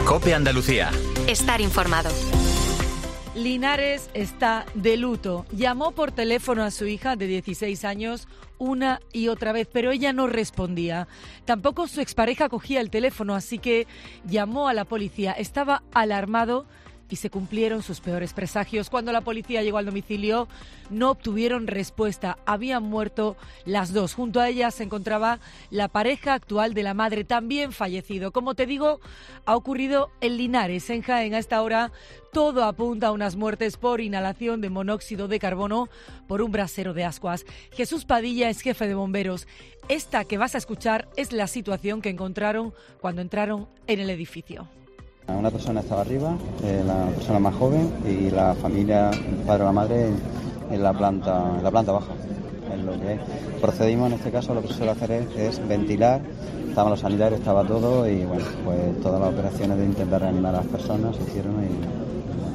COPE Andalucía. Estar informado. Linares está de luto. Llamó por teléfono a su hija de 16 años una y otra vez, pero ella no respondía. Tampoco su expareja cogía el teléfono, así que llamó a la policía. Estaba alarmado y se cumplieron sus peores presagios. Cuando la policía llegó al domicilio, no obtuvieron respuesta. Habían muerto las dos. Junto a ellas se encontraba la pareja actual de la madre, también fallecido. Como te digo, ha ocurrido en Linares, en Jaén. A esta hora todo apunta a unas muertes por inhalación de monóxido de carbono por un brasero de ascuas. Jesús Padilla es jefe de bomberos. Esta que vas a escuchar es la situación que encontraron cuando entraron en el edificio. Una persona estaba arriba, la persona más joven, y la familia, el padre o la madre, en la planta baja. Es lo que procedimos en este caso, lo que se suele hacer es ventilar. Estaban los sanitarios, estaba todo, y bueno, pues todas las operaciones de intentar reanimar a las personas se hicieron y...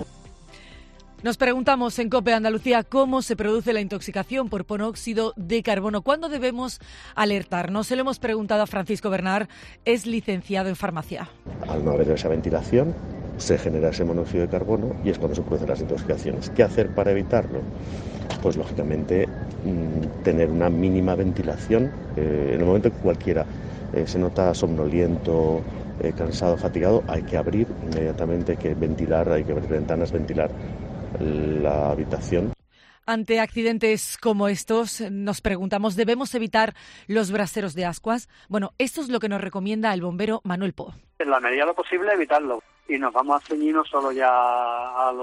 Nos preguntamos en COPE Andalucía cómo se produce la intoxicación por monóxido de carbono. ¿Cuándo debemos alertarnos? Se lo hemos preguntado a Francisco Bernard, es licenciado en farmacia. Al no haber esa ventilación, se genera ese monóxido de carbono y es cuando se producen las intoxicaciones. ¿Qué hacer para evitarlo? Pues lógicamente tener una mínima ventilación. En el momento que cualquiera se nota somnoliento, cansado, fatigado, hay que abrir inmediatamente, hay que ventilar, hay que abrir ventanas, ventilar la habitación. Ante accidentes como estos, nos preguntamos, ¿debemos evitar los braseros de ascuas? Bueno, esto es lo que nos recomienda el bombero Manuel Po. En la medida de lo posible, evitarlo. Y nos vamos a ceñir no solo ya a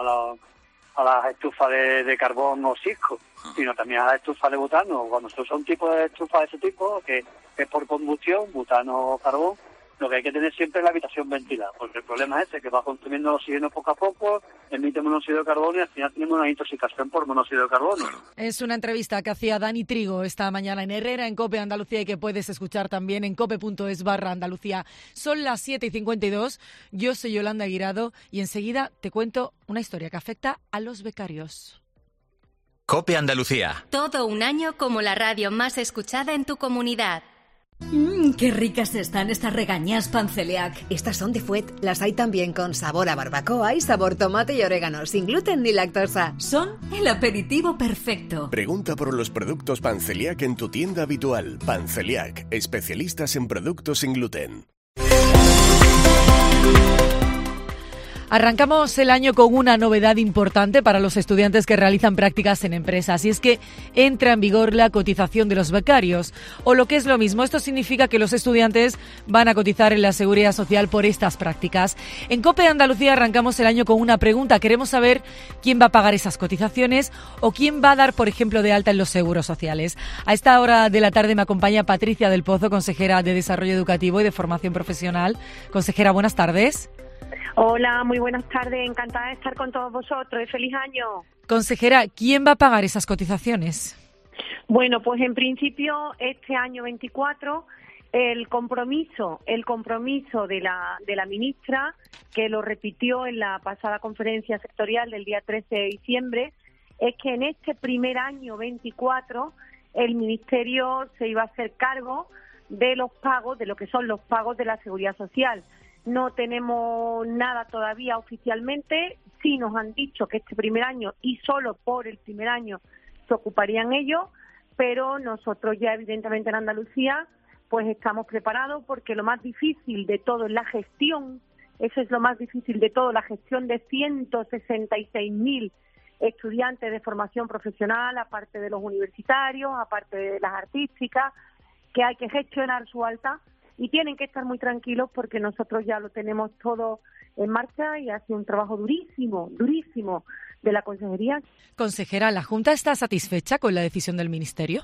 las estufas de carbón o cisco, sino también a las estufas de butano. Cuando se usa un tipo de estufa de ese tipo, que es por combustión, butano o carbón, lo que hay que tener siempre es la habitación ventilada, porque el problema es ese, que va consumiendo oxígeno poco a poco, emite monóxido de carbono y al final tenemos una intoxicación por monóxido de carbono. Es una entrevista que hacía Dani Trigo esta mañana en Herrera, en COPE Andalucía, y que puedes escuchar también en cope.es/Andalucía. Son las 7:52, yo soy Yolanda Guirado y enseguida te cuento una historia que afecta a los becarios. COPE Andalucía. Todo un año como la radio más escuchada en tu comunidad. ¡Qué ricas están estas regañas Panceliac! Estas son de Fuet. Las hay también con sabor a barbacoa y sabor tomate y orégano, sin gluten ni lactosa. Son el aperitivo perfecto. Pregunta por los productos Panceliac en tu tienda habitual. Panceliac, especialistas en productos sin gluten. Arrancamos el año con una novedad importante para los estudiantes que realizan prácticas en empresas, y es que entra en vigor la cotización de los becarios, o lo que es lo mismo, esto significa que los estudiantes van a cotizar en la Seguridad Social por estas prácticas. En COPE Andalucía arrancamos el año con una pregunta, queremos saber quién va a pagar esas cotizaciones o quién va a dar, por ejemplo, de alta en los seguros sociales. A esta hora de la tarde me acompaña Patricia del Pozo, consejera de Desarrollo Educativo y de Formación Profesional. Consejera, buenas tardes. Hola, muy buenas tardes, encantada de estar con todos vosotros y feliz año. Consejera, ¿quién va a pagar esas cotizaciones? Bueno, pues en principio este año 24 el compromiso de la ministra, que lo repitió en la pasada conferencia sectorial del día 13 de diciembre, es que en este primer año 24 el Ministerio se iba a hacer cargo de los pagos, de lo que son los pagos de la Seguridad Social. No tenemos nada todavía oficialmente, sí nos han dicho que este primer año y solo por el primer año se ocuparían ellos, pero nosotros ya evidentemente en Andalucía pues estamos preparados porque lo más difícil de todo es la gestión, eso es lo más difícil de todo, la gestión de 166.000 estudiantes de formación profesional, aparte de los universitarios, aparte de las artísticas, que hay que gestionar su alta. Y tienen que estar muy tranquilos porque nosotros ya lo tenemos todo en marcha y ha sido un trabajo durísimo de la Consejería. Consejera, ¿la Junta está satisfecha con la decisión del Ministerio?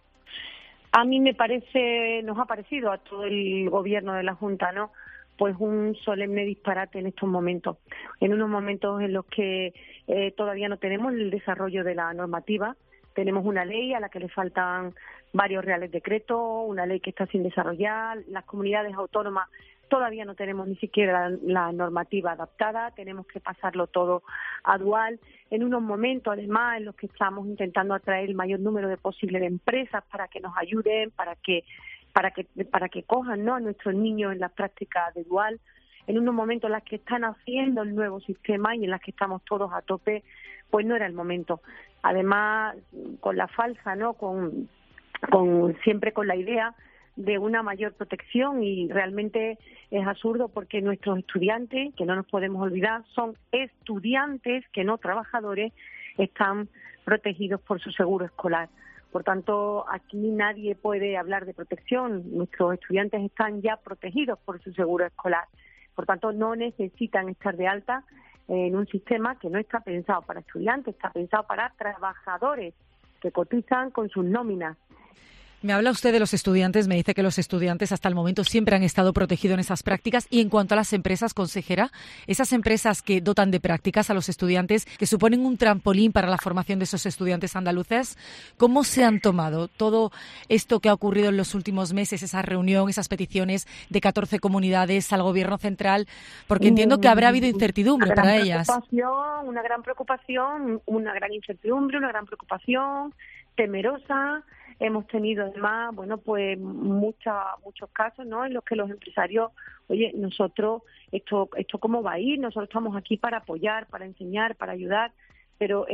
A mí nos ha parecido a todo el Gobierno de la Junta, ¿no? Pues un solemne disparate en estos momentos. En unos momentos en los que todavía no tenemos el desarrollo de la normativa. Tenemos una ley a la que le faltan varios reales decretos, una ley que está sin desarrollar. Las comunidades autónomas todavía no tenemos ni siquiera la normativa adaptada, tenemos que pasarlo todo a dual. En unos momentos, además, en los que estamos intentando atraer el mayor número de posibles de empresas para que nos ayuden, para que cojan, ¿no?, a nuestros niños en las prácticas de dual. en unos momentos en los que están haciendo el nuevo sistema y en los que estamos todos a tope, pues no era el momento. Además, con la falsa, ¿no? Siempre con la idea de una mayor protección, y realmente es absurdo porque nuestros estudiantes, que no nos podemos olvidar, son estudiantes que no trabajadores, están protegidos por su seguro escolar. Por tanto, aquí nadie puede hablar de protección. Nuestros estudiantes están ya protegidos por su seguro escolar. Por tanto, no necesitan estar de alta en un sistema que no está pensado para estudiantes, está pensado para trabajadores que cotizan con sus nóminas. Me habla usted de los estudiantes, me dice que los estudiantes hasta el momento siempre han estado protegidos en esas prácticas. Y en cuanto a las empresas, consejera, esas empresas que dotan de prácticas a los estudiantes, que suponen un trampolín para la formación de esos estudiantes andaluces, ¿cómo se han tomado todo esto que ha ocurrido en los últimos meses, esa reunión, esas peticiones de 14 comunidades al Gobierno central? Porque entiendo que habrá habido incertidumbre para ellas. Una gran preocupación, una gran incertidumbre, una gran preocupación, temerosa. Hemos tenido además, pues muchos casos, ¿no?, en los que los empresarios, oye, nosotros, esto cómo va a ir, nosotros estamos aquí para apoyar, para enseñar, para ayudar, pero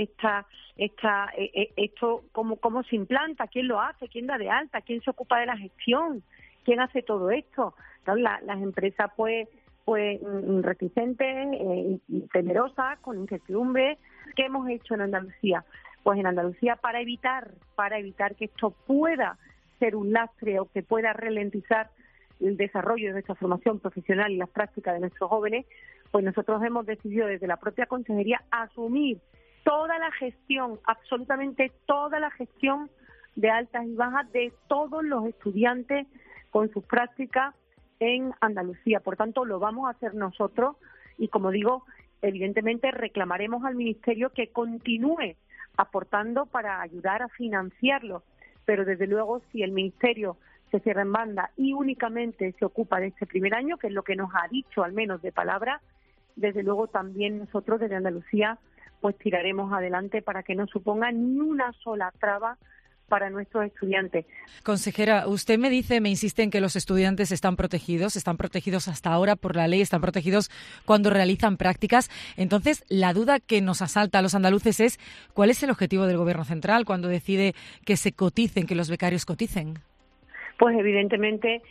esto ¿cómo se implanta? ¿Quién lo hace? ¿Quién da de alta? ¿Quién se ocupa de la gestión? ¿Quién hace todo esto? Entonces, las empresas, pues reticentes, temerosas, con incertidumbre. ¿Qué hemos hecho en Andalucía? Pues en Andalucía, para evitar que esto pueda ser un lastre o que pueda ralentizar el desarrollo de nuestra formación profesional y las prácticas de nuestros jóvenes, pues nosotros hemos decidido desde la propia Consejería asumir toda la gestión, absolutamente toda la gestión de altas y bajas de todos los estudiantes con sus prácticas en Andalucía. Por tanto, lo vamos a hacer nosotros y, como digo, evidentemente reclamaremos al Ministerio que continúe aportando para ayudar a financiarlo, pero desde luego si el Ministerio se cierra en banda y únicamente se ocupa de este primer año, que es lo que nos ha dicho al menos de palabra, desde luego también nosotros desde Andalucía pues tiraremos adelante para que no suponga ni una sola traba para nuestros estudiantes. Consejera, usted me insiste en que los estudiantes están protegidos hasta ahora por la ley, están protegidos cuando realizan prácticas. Entonces, la duda que nos asalta a los andaluces es ¿cuál es el objetivo del Gobierno central cuando decide que se coticen, que los becarios coticen? Pues evidentemente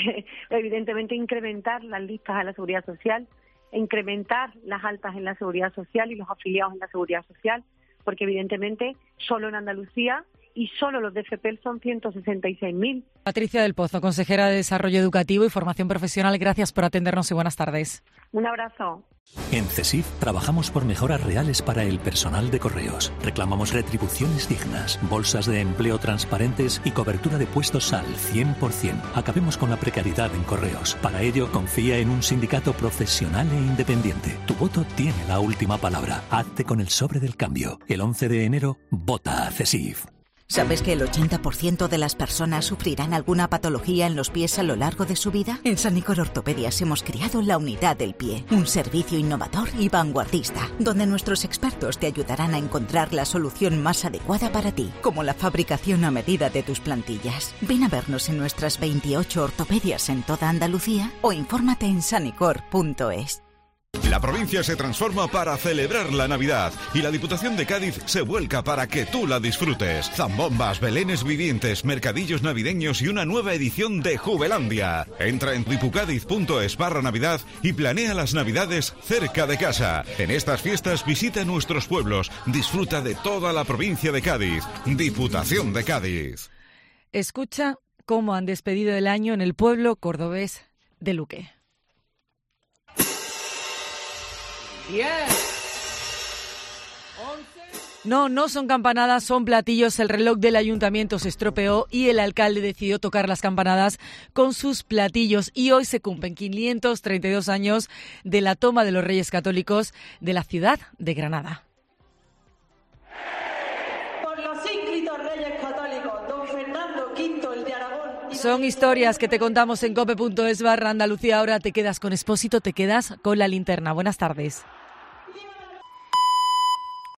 incrementar las listas a la Seguridad Social, incrementar las altas en la Seguridad Social y los afiliados en la Seguridad Social, porque evidentemente solo en Andalucía y solo los de FPEL son 166.000. Patricia del Pozo, consejera de Desarrollo Educativo y Formación Profesional, gracias por atendernos y buenas tardes. Un abrazo. En CESIF trabajamos por mejoras reales para el personal de correos. Reclamamos retribuciones dignas, bolsas de empleo transparentes y cobertura de puestos al 100%. Acabemos con la precariedad en correos. Para ello, confía en un sindicato profesional e independiente. Tu voto tiene la última palabra. Hazte con el sobre del cambio. El 11 de enero, vota a CESIF. ¿Sabes que el 80% de las personas sufrirán alguna patología en los pies a lo largo de su vida? En Sanicor Ortopedias hemos creado la Unidad del Pie, un servicio innovador y vanguardista, donde nuestros expertos te ayudarán a encontrar la solución más adecuada para ti, como la fabricación a medida de tus plantillas. Ven a vernos en nuestras 28 ortopedias en toda Andalucía o infórmate en sanicor.es. La provincia se transforma para celebrar la Navidad y la Diputación de Cádiz se vuelca para que tú la disfrutes. Zambombas, belenes vivientes, mercadillos navideños y una nueva edición de Jubelandia. Entra en dipucadiz.es/Navidad y planea las Navidades cerca de casa. En estas fiestas visita nuestros pueblos, disfruta de toda la provincia de Cádiz. Diputación de Cádiz. Escucha cómo han despedido el año en el pueblo cordobés de Luque. 10, 11... No son campanadas, son platillos. El reloj del ayuntamiento se estropeó y el alcalde decidió tocar las campanadas con sus platillos. Y hoy se cumplen 532 años de la toma de los Reyes Católicos de la ciudad de Granada. Por los ínclitos Reyes Católicos, don Fernando V, el de Aragón. Son historias que te contamos en cope.es/Andalucía. Ahora te quedas con Expósito, te quedas con la linterna. Buenas tardes.